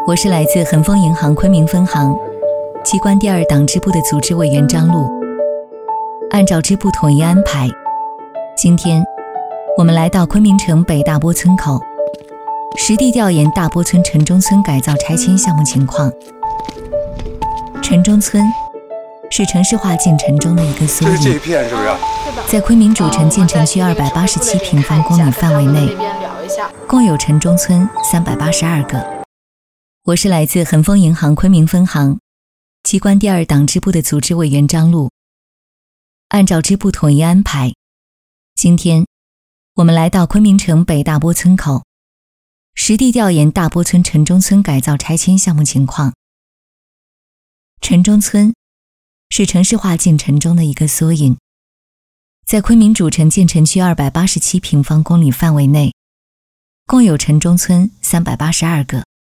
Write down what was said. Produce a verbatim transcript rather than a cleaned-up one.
我是来自恒丰银行昆明分行机关第二党支部的组织委员张璐。按照支部统一安排，今天我们来到昆明城北大波村口，实地调研大波村城中村改造拆迁项目情况。城中村是城市化进程中的一个缩影， 这是这一片是不是？ 在昆明主城建成区二百八十七平方公里范围内，共有城中村三百八十二个。我是来自恒丰银行昆明分行机关第二党支部的组织委员张璐。按照支部统一安排，今天我们来到昆明城北大波村口，实地调研大波村城中村改造拆迁项目情况。城中村是城市化进程中的一个缩影，在昆明主城建成区二百八十七平方公里范围内，共有城中村三百八十二个。